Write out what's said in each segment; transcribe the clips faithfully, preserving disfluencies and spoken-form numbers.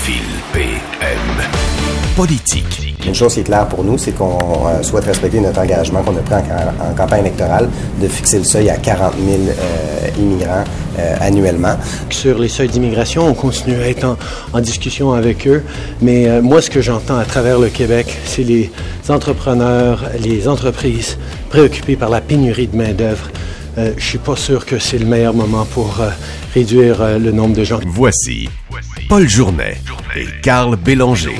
Fil P M. Politique. Une chose qui est claire pour nous, c'est qu'on euh, souhaite respecter notre engagement qu'on a pris en, en campagne électorale de fixer le seuil à quarante mille euh, immigrants euh, annuellement. Sur les seuils d'immigration, on continue à être en, en discussion avec eux, mais euh, moi, ce que j'entends à travers le Québec, c'est les entrepreneurs, les entreprises préoccupées par la pénurie de main-d'œuvre. Euh, je suis pas sûr que c'est le meilleur moment pour euh, réduire euh, le nombre de gens. Voici Paul Journet et Carl Bélanger.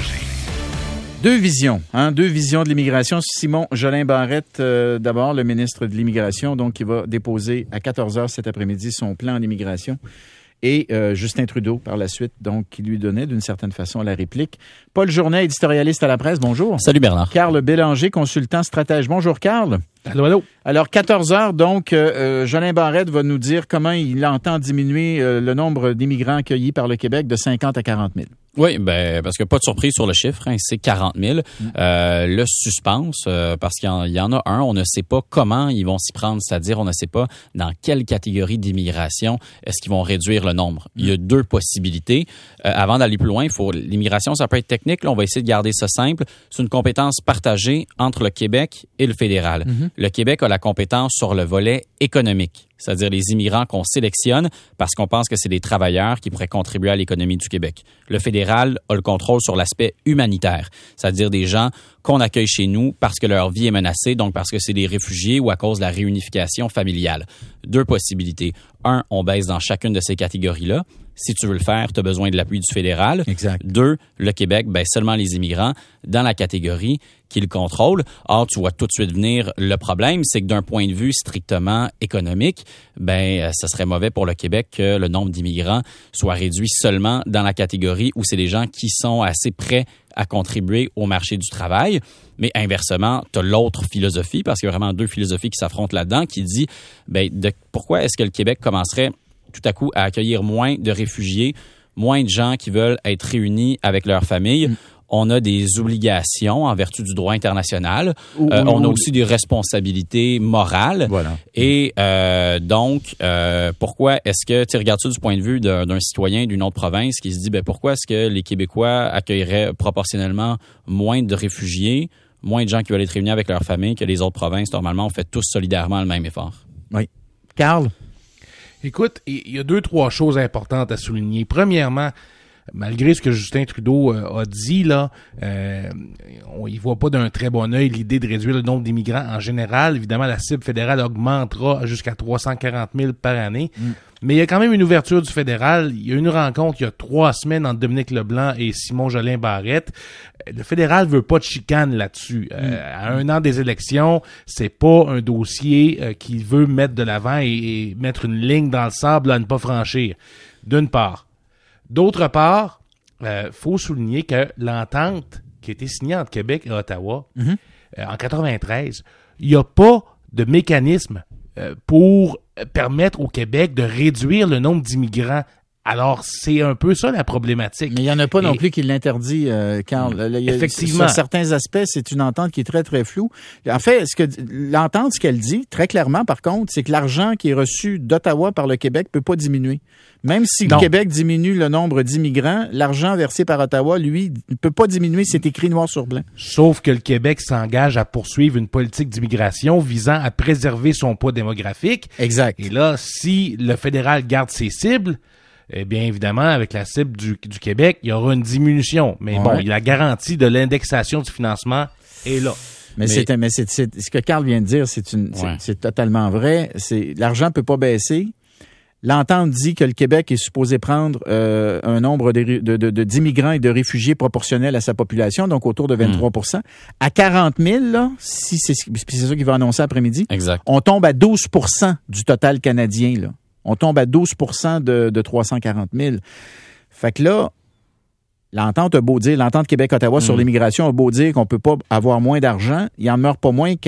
Deux visions, hein, deux visions de l'immigration. Simon Jolin Barrette, euh, d'abord, le ministre de l'Immigration, donc qui va déposer à quatorze heures cet après-midi son plan d'immigration. Et euh, Justin Trudeau, par la suite, donc, qui lui donnait d'une certaine façon la réplique. Paul Journet, éditorialiste à la presse, bonjour. Salut Bernard. Carl Bélanger, consultant stratège. Bonjour Carl. Allô, allô. Alors, quatorze heures, donc, euh, Jolin Barrette va nous dire comment il entend diminuer euh, le nombre d'immigrants accueillis par le Québec de cinquante à quarante mille. Oui, ben parce que pas de surprise sur le chiffre, hein, c'est quarante mille. Mm. Euh, le suspense, euh, parce qu'il y en, il y en a un, on ne sait pas comment ils vont s'y prendre, c'est-à-dire on ne sait pas dans quelle catégorie d'immigration est-ce qu'ils vont réduire le nombre. Mm. Il y a deux possibilités. Euh, avant d'aller plus loin, il faut l'immigration, ça peut être technique, là, on va essayer de garder ça simple. C'est une compétence partagée entre le Québec et le fédéral. Mm-hmm. Le Québec a la compétence sur le volet économique, c'est-à-dire les immigrants qu'on sélectionne parce qu'on pense que c'est des travailleurs qui pourraient contribuer à l'économie du Québec. Le fédéral a le contrôle sur l'aspect humanitaire, c'est-à-dire des gens qu'on accueille chez nous parce que leur vie est menacée, donc parce que c'est des réfugiés ou à cause de la réunification familiale. Deux possibilités. Un, on baisse dans chacune de ces catégories-là. Si tu veux le faire, tu as besoin de l'appui du fédéral. Exact. Deux, le Québec baisse seulement les immigrants dans la catégorie qu'il contrôle. Or, tu vois tout de suite venir le problème, c'est que d'un point de vue strictement économique, ben, ça serait mauvais pour le Québec que le nombre d'immigrants soit réduit seulement dans la catégorie où c'est des gens qui sont assez prêts à contribuer au marché du travail. Mais inversement, tu as l'autre philosophie, parce qu'il y a vraiment deux philosophies qui s'affrontent là-dedans, qui dit, ben, de, pourquoi est-ce que le Québec commencerait tout à coup à accueillir moins de réfugiés, moins de gens qui veulent être réunis avec leur famille. Mm. On a des obligations en vertu du droit international. Ou, euh, ou, on a aussi des responsabilités morales. Voilà. Et euh, donc, euh, pourquoi est-ce que, tu regardes ça du point de vue d'un, d'un citoyen d'une autre province qui se dit, ben pourquoi est-ce que les Québécois accueilleraient proportionnellement moins de réfugiés, moins de gens qui veulent être réunis avec leur famille que les autres provinces? Normalement, on fait tous solidairement le même effort. Oui. Carl? Écoute, il y a deux, trois choses importantes à souligner. Premièrement, malgré ce que Justin Trudeau euh, a dit, là, euh, on y voit pas d'un très bon œil l'idée de réduire le nombre d'immigrants en général. Évidemment, la cible fédérale augmentera jusqu'à trois cent quarante mille par année. Mm. Mais il y a quand même une ouverture du fédéral. Il y a eu une rencontre il y a trois semaines entre Dominique Leblanc et Simon Jolin Barrette. Le fédéral veut pas de chicane là-dessus. Mm. Euh, à un an des élections, c'est pas un dossier euh, qu'il veut mettre de l'avant et, et mettre une ligne dans le sable à ne pas franchir. D'une part. D'autre part, euh, faut souligner que l'entente qui a été signée entre Québec et Ottawa mm-hmm. euh, en quatre-vingt-treize, il n'y a pas de mécanisme euh, pour permettre au Québec de réduire le nombre d'immigrants. Alors, c'est un peu ça la problématique. Mais il n'y en a pas et, non plus qui l'interdit, euh, Carl. Là, il y a, effectivement. Sur certains aspects, c'est une entente qui est très, très floue. En fait, ce que l'entente, ce qu'elle dit, très clairement, par contre, c'est que l'argent qui est reçu d'Ottawa par le Québec ne peut pas diminuer. Même si non. le Québec diminue le nombre d'immigrants, l'argent versé par Ottawa, lui, ne peut pas diminuer. C'est écrit noir sur blanc. Sauf que le Québec s'engage à poursuivre une politique d'immigration visant à préserver son poids démographique. Exact. Et là, si le fédéral garde ses cibles, eh bien, évidemment, avec la cible du, du Québec, il y aura une diminution. Mais ouais. bon, la garantie de l'indexation du financement est là. Mais, mais, c'est, mais c'est, c'est, ce que Carl vient de dire, c'est, une, ouais. c'est, c'est totalement vrai. C'est, l'argent ne peut pas baisser. L'entente dit que le Québec est supposé prendre euh, un nombre de, de, de, de, d'immigrants et de réfugiés proportionnel à sa population, donc autour de vingt-trois pour cent. Mmh. À quarante mille, là, si c'est, c'est ça qu'il va annoncer après-midi, exact. On tombe à douze pour cent du total canadien, là. On tombe à douze pour cent de, de trois cent quarante mille. Fait que là, l'entente a beau dire, l'entente Québec-Ottawa mmh. sur l'immigration a beau dire qu'on peut pas avoir moins d'argent, il en meurt pas moins qu'à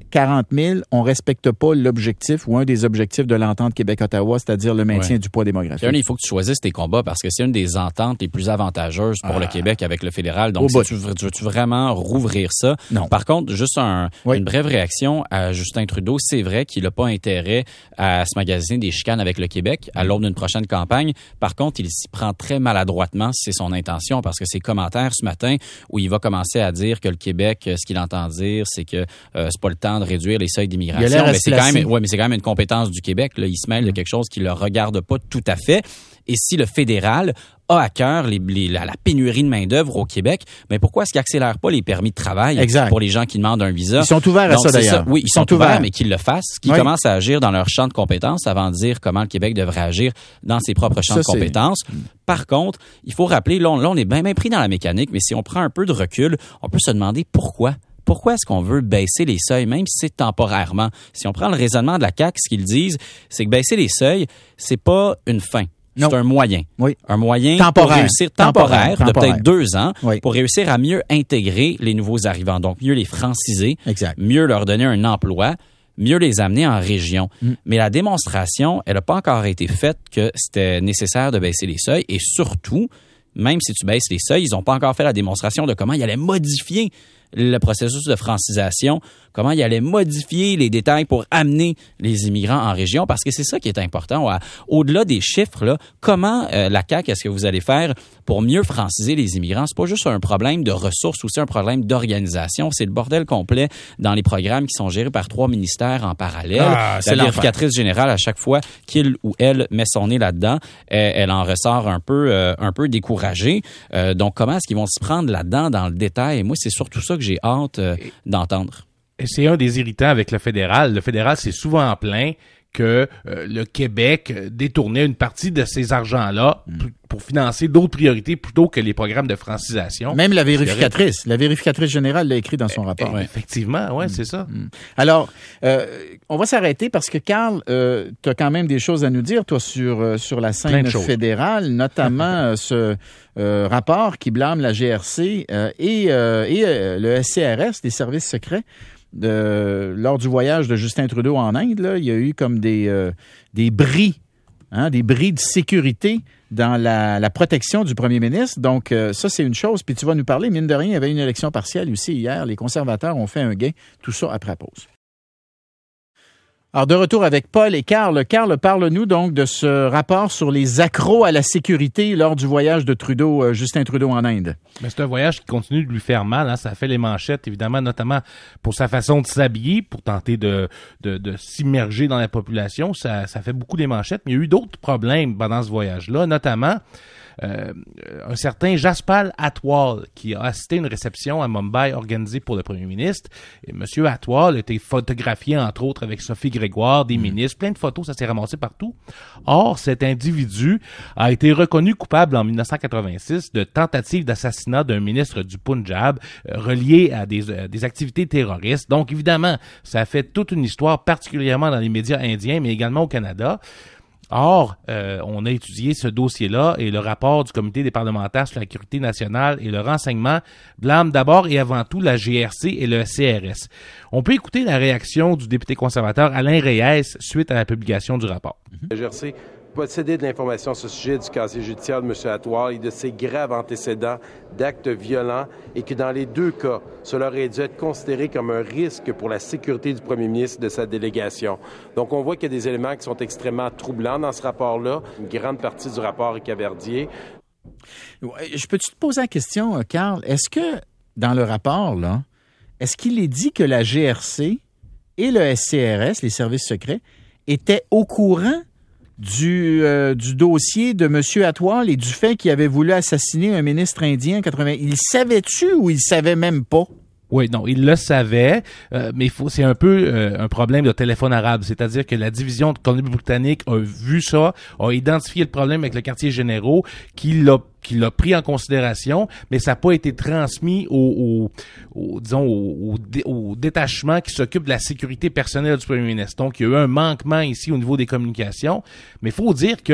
quarante mille, on respecte pas l'objectif ou un des objectifs de l'entente Québec-Ottawa, c'est-à-dire le maintien ouais. du poids démographique. Puis, il faut que tu choisisses tes combats parce que c'est une des ententes les plus avantageuses pour ah. le Québec avec le fédéral. Donc, si tu, veux, tu veux-tu vraiment rouvrir ça? Non. Par contre, juste un, oui. une brève réaction à Justin Trudeau. C'est vrai qu'il n'a pas intérêt à se magasiner des chicanes avec le Québec à l'aube d'une prochaine campagne. Par contre, il s'y prend très maladroitement si c'est son intention parce que ses commentaires ce matin où il va commencer à dire que le Québec, ce qu'il entend dire, c'est que euh, c'est pas le temps de réduire les seuils d'immigration. Mais c'est quand même, ouais, mais c'est quand même une compétence du Québec. Là. Il se mêle de quelque chose qui le regarde pas tout à fait. Et si le fédéral a à cœur les, les, la, la pénurie de main-d'œuvre au Québec, mais pourquoi est-ce qu'il n'accélère pas les permis de travail exact. Pour les gens qui demandent un visa? Ils sont ouverts Donc, à ça, d'ailleurs. Ça. Oui, ils, ils sont, sont ouverts, ouverts, mais qu'ils le fassent, qu'ils oui. commencent à agir dans leur champ de compétences avant de dire comment le Québec devrait agir dans ses propres champs ça, de compétences. C'est... Par contre, il faut rappeler, là, on, là, on est bien, bien pris dans la mécanique, mais si on prend un peu de recul, on peut se demander pourquoi. Pourquoi est-ce qu'on veut baisser les seuils, même si c'est temporairement? Si on prend le raisonnement de la C A Q, ce qu'ils disent, c'est que baisser les seuils, c'est pas une fin. C'est un moyen. Oui. Un moyen temporaire. pour réussir, temporaire, temporaire de temporaire. peut-être deux ans, oui. pour réussir à mieux intégrer les nouveaux arrivants. Donc, mieux les franciser, exact. mieux leur donner un emploi, mieux les amener en région. Mm. Mais la démonstration, elle n'a pas encore été faite que c'était nécessaire de baisser les seuils. Et surtout, même si tu baisses les seuils, ils n'ont pas encore fait la démonstration de comment ils allaient modifier le processus de francisation, comment il allait modifier les détails pour amener les immigrants en région, parce que c'est ça qui est important. Au-delà des chiffres, là, comment euh, la C A Q, est-ce que vous allez faire pour mieux franciser les immigrants? C'est pas juste un problème de ressources, aussi un problème d'organisation. C'est le bordel complet dans les programmes qui sont gérés par trois ministères en parallèle. Ah, la vérificatrice générale, à chaque fois qu'il ou elle met son nez là-dedans, elle, elle en ressort un peu, euh, un peu découragée. Euh, donc, comment est-ce qu'ils vont s'y prendre là-dedans dans le détail? Et moi, c'est surtout ça que j'ai hâte euh, d'entendre. C'est un des irritants avec le fédéral. Le fédéral, c'est souvent en plein que euh, le Québec détournait une partie de ces argents-là mm. p- pour financer d'autres priorités plutôt que les programmes de francisation. Même la vérificatrice. La vérificatrice générale l'a écrit dans son rapport. Euh, effectivement, oui, mm. c'est ça. Mm. Alors, euh, on va s'arrêter parce que, Carl, euh, tu as quand même des choses à nous dire, toi, sur, euh, sur la scène fédérale, notamment ce euh, rapport qui blâme la G R C euh, et, euh, et euh, le S C R S, les services secrets. De, lors du voyage de Justin Trudeau en Inde, là, il y a eu comme des, euh, des bris, hein, des bris de sécurité dans la, la protection du premier ministre. Donc, euh, ça, c'est une chose. Puis tu vas nous parler, mine de rien, il y avait une élection partielle aussi hier. Les conservateurs ont fait un gain. Tout ça après la pause. Alors, de retour avec Paul et Carl. Carl, parle-nous donc de ce rapport sur les accros à la sécurité lors du voyage de Trudeau, euh, Justin Trudeau en Inde. Mais c'est un voyage qui continue de lui faire mal. Hein. Ça fait les manchettes, évidemment, notamment pour sa façon de s'habiller, pour tenter de, de, de s'immerger dans la population. Ça, ça fait beaucoup les manchettes. Mais il y a eu d'autres problèmes pendant ce voyage-là, notamment Euh, un certain Jaspal Atwal qui a assisté à une réception à Mumbai organisée pour le premier ministre. Et M. Atwal a été photographié, entre autres, avec Sophie Grégoire, des mmh. ministres, plein de photos, ça s'est ramassé partout. Or, cet individu a été reconnu coupable en dix-neuf cent quatre-vingt-six de tentative d'assassinat d'un ministre du Punjab euh, relié à des, euh, des activités terroristes. Donc, évidemment, ça a fait toute une histoire, particulièrement dans les médias indiens, mais également au Canada. Or, euh, on a étudié ce dossier-là et le rapport du Comité des parlementaires sur la sécurité nationale et le renseignement blâme d'abord et avant tout la G R C et le C R S. On peut écouter la réaction du député conservateur Alain Reyes suite à la publication du rapport. La G R C possédait de l'information sur ce sujet du casier judiciaire de M. Atwal et de ses graves antécédents d'actes violents et que dans les deux cas, cela aurait dû être considéré comme un risque pour la sécurité du premier ministre et de sa délégation. Donc, on voit qu'il y a des éléments qui sont extrêmement troublants dans ce rapport-là. Une grande partie du rapport est caverdier. Je peux-tu te poser la question, Carl? Est-ce que, dans le rapport, là, est-ce qu'il est dit que la G R C et le S C R S, les services secrets, étaient au courant Du, euh, du dossier de M. Atwal et du fait qu'il avait voulu assassiner un ministre indien en quatre-vingt. Il savait-tu ou il savait même pas? Oui, non, il le savait, euh, mais il faut, c'est un peu euh, un problème de téléphone arabe, c'est-à-dire que la division de Colombie-Britannique a vu ça, a identifié le problème avec le quartier généraux, qui l'a qui l'a pris en considération, mais ça n'a pas été transmis au, au, au disons, au, au, dé, au détachement qui s'occupe de la sécurité personnelle du premier ministre. Donc, il y a eu un manquement ici au niveau des communications, mais il faut dire que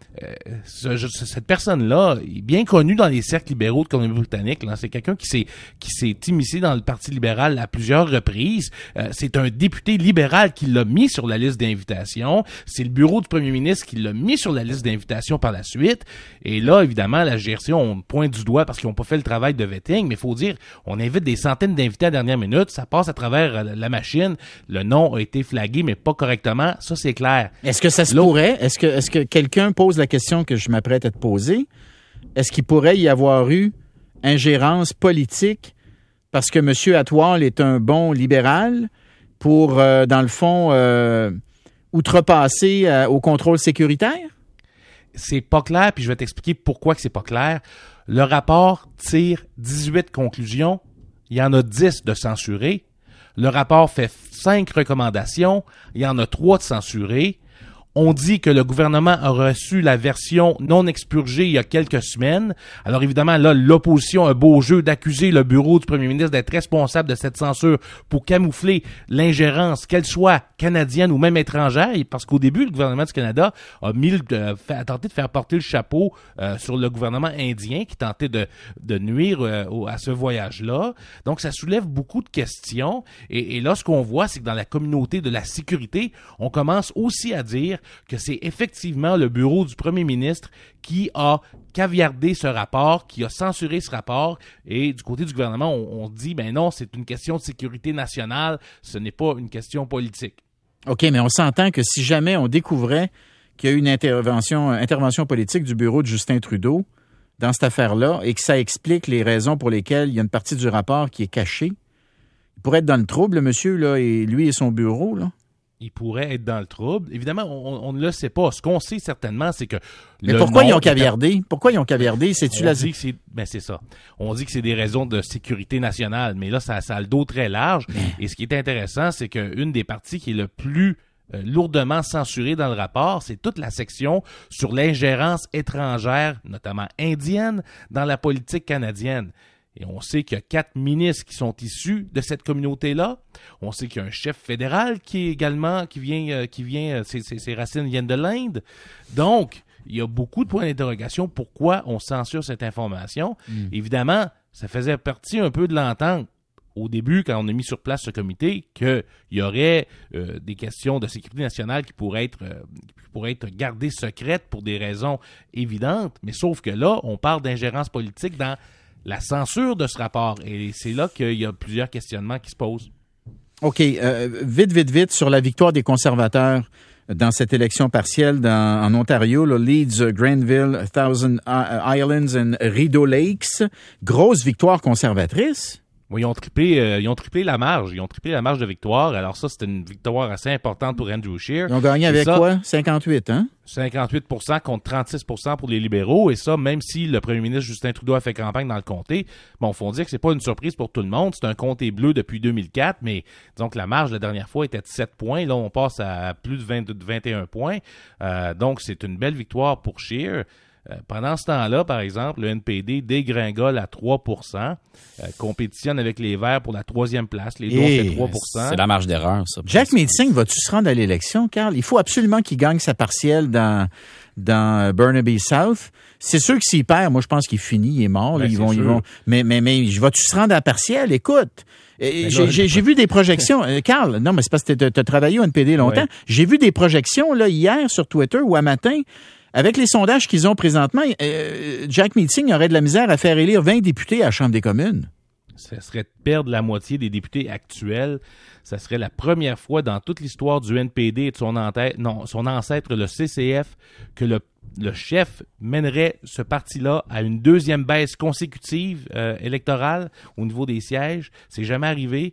Euh, ce, je, cette personne-là est bien connue dans les cercles libéraux de Colombie-Britannique. Là. C'est quelqu'un qui s'est qui s'est immiscé dans le Parti libéral à plusieurs reprises. Euh, c'est un député libéral qui l'a mis sur la liste d'invitation. C'est le bureau du premier ministre qui l'a mis sur la liste d'invitation par la suite. Et là, évidemment, la G R C, on pointe du doigt parce qu'ils n'ont pas fait le travail de vetting. Mais il faut dire, on invite des centaines d'invités à la dernière minute. Ça passe à travers la machine. Le nom a été flagué, mais pas correctement. Ça, c'est clair. Est-ce que ça se pourrait? Est-ce que, est-ce que quelqu'un pose la question que je m'apprête à te poser? Est-ce qu'il pourrait y avoir eu ingérence politique parce que M. Atwal est un bon libéral pour, euh, dans le fond, euh, outrepasser euh, au contrôle sécuritaire? C'est pas clair, puis je vais t'expliquer pourquoi que c'est pas clair. Le rapport tire dix-huit conclusions. Il y en a dix de censurées. Le rapport fait cinq recommandations. Il y en a trois de censurées. On dit que le gouvernement a reçu la version non expurgée il y a quelques semaines. Alors évidemment, là, l'opposition a un beau jeu d'accuser le bureau du premier ministre d'être responsable de cette censure pour camoufler l'ingérence, qu'elle soit canadienne ou même étrangère. Parce qu'au début, le gouvernement du Canada a, mis, euh, fait, a tenté de faire porter le chapeau euh, sur le gouvernement indien qui tentait de, de nuire euh, à ce voyage-là. Donc, ça soulève beaucoup de questions. Et, et là, ce qu'on voit, c'est que dans la communauté de la sécurité, on commence aussi à dire que c'est effectivement le bureau du premier ministre qui a caviardé ce rapport, qui a censuré ce rapport, et du côté du gouvernement, on, on dit, ben non, c'est une question de sécurité nationale, ce n'est pas une question politique. OK, mais on s'entend que si jamais on découvrait qu'il y a eu une intervention, intervention politique du bureau de Justin Trudeau dans cette affaire-là et que ça explique les raisons pour lesquelles il y a une partie du rapport qui est cachée, il pourrait être dans le trouble, le monsieur, là, et lui et son bureau, là. Il pourrait être dans le trouble. Évidemment, on, on ne le sait pas. Ce qu'on sait certainement, c'est que... Mais pourquoi ils ont caviardé? Pourquoi ils ont caviardé? C'est-tu on la... dit que c'est, ben c'est ça. On dit que c'est des raisons de sécurité nationale, mais là, ça, ça a le dos très large. Et ce qui est intéressant, c'est qu'une des parties qui est le plus euh, lourdement censurée dans le rapport, c'est toute la section sur l'ingérence étrangère, notamment indienne, dans la politique canadienne. Et on sait qu'il y a quatre ministres qui sont issus de cette communauté-là. On sait qu'il y a un chef fédéral qui est également, qui vient, euh, qui vient, euh, ses, ses, ses racines viennent de l'Inde. Donc, il y a beaucoup de points d'interrogation. Pourquoi on censure cette information? Mm. Évidemment, ça faisait partie un peu de l'entente au début, quand on a mis sur place ce comité, qu'il y aurait euh, des questions de sécurité nationale qui pourraient être, euh, qui pourraient être gardées secrètes pour des raisons évidentes. Mais sauf que là, on parle d'ingérence politique dans la censure de ce rapport. Et c'est là qu'il y a plusieurs questionnements qui se posent. OK. Euh, vite, vite, vite, sur la victoire des conservateurs dans cette élection partielle dans, en Ontario, là, Leeds, Granville, Thousand Islands and Rideau Lakes. Grosse victoire conservatrice. Oui, ils ont triplé, euh, ils ont triplé la marge. Ils ont triplé la marge de victoire. Alors ça, c'était une victoire assez importante pour Andrew Scheer. Ils ont gagné avec ça, quoi? cinquante-huit, hein? cinquante-huit pour cent contre trente-six pour cent pour les libéraux. Et ça, même si le premier ministre Justin Trudeau a fait campagne dans le comté, bon, faut dire que c'est pas une surprise pour tout le monde. C'est un comté bleu depuis deux mille quatre, mais disons que la marge la dernière fois était de sept points. Là, on passe à plus de vingt, de vingt et un points. Euh, donc, c'est une belle victoire pour Scheer. Euh, pendant ce temps-là, par exemple, le N P D dégringole à trois pour cent, euh, compétitionne avec les Verts pour la troisième place. Les deux ont fait trois pour cent. C'est la marge d'erreur, ça. Jack Meeting, vas-tu se rendre à l'élection, Carl? Il faut absolument qu'il gagne sa partielle dans, dans Burnaby South. C'est sûr que s'il perd, moi, je pense qu'il finit, il est mort. Là, ben, ils vont, ils vont, mais, mais, mais, vas-tu se rendre à la partielle? Écoute. J'ai, j'ai, j'ai vu des projections. Carl, non, mais c'est parce que tu as travaillé au N P D longtemps. Ouais. J'ai vu des projections là hier sur Twitter ou à matin. Avec les sondages qu'ils ont présentement, euh, Jack Meeting aurait de la misère à faire élire vingt députés à la Chambre des communes. Ça serait de perdre la moitié des députés actuels. Ça serait la première fois dans toute l'histoire du N P D et de son, entête, non, son ancêtre, le C C F, que le, le chef mènerait ce parti-là à une deuxième baisse consécutive euh, électorale au niveau des sièges. C'est jamais arrivé.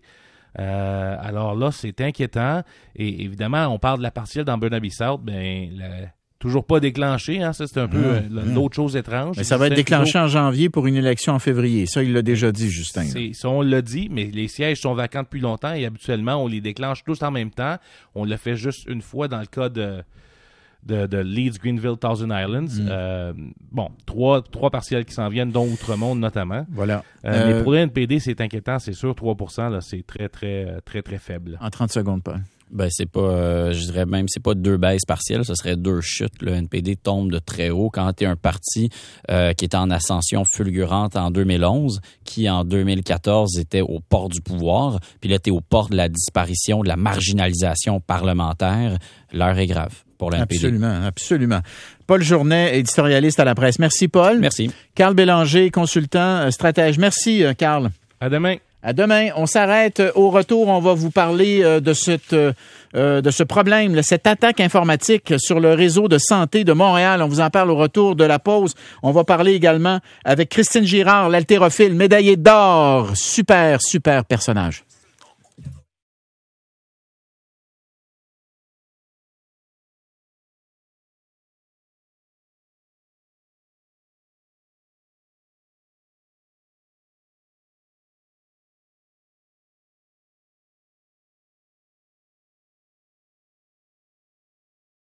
Euh, alors là, c'est inquiétant. Et évidemment, on parle de la partielle dans Burnaby South. Ben, la, toujours pas déclenché, hein, ça c'est un peu euh, l'autre chose étrange. Mais ça va être déclenché en janvier pour une élection en février. Ça, il l'a déjà dit, Justin. C'est, ça, on l'a dit, mais les sièges sont vacants depuis longtemps et habituellement, on les déclenche tous en même temps. On le fait juste une fois dans le cas de, de, de Leeds, Greenville, Thousand Islands. Mm. Euh, bon, trois, trois partiels qui s'en viennent, dont Outremont notamment. Voilà. Euh, euh, mais pour le N P D, c'est inquiétant, c'est sûr, trois pour cent, là, c'est très, très, très, très faible. En trente secondes, Paul. Ben c'est pas, euh, je dirais même, c'est pas deux baisses partielles, ce serait deux chutes. Le N P D tombe de très haut quand tu es un parti euh, qui est en ascension fulgurante en deux mille onze, qui en deux mille quatorze était au port du pouvoir, puis là tu es au port de la disparition, de la marginalisation parlementaire. L'heure est grave pour le N P D. Absolument, absolument. Paul Journet, éditorialiste à la presse. Merci Paul. Merci. Carl Bélanger, consultant stratège. Merci Carl. À demain. À demain. On s'arrête. Au retour, on va vous parler de cette euh, de ce problème, cette attaque informatique sur le réseau de santé de Montréal. On vous en parle au retour de la pause. On va parler également avec Christine Girard, l'haltérophile, médaillée d'or. Super, super personnage.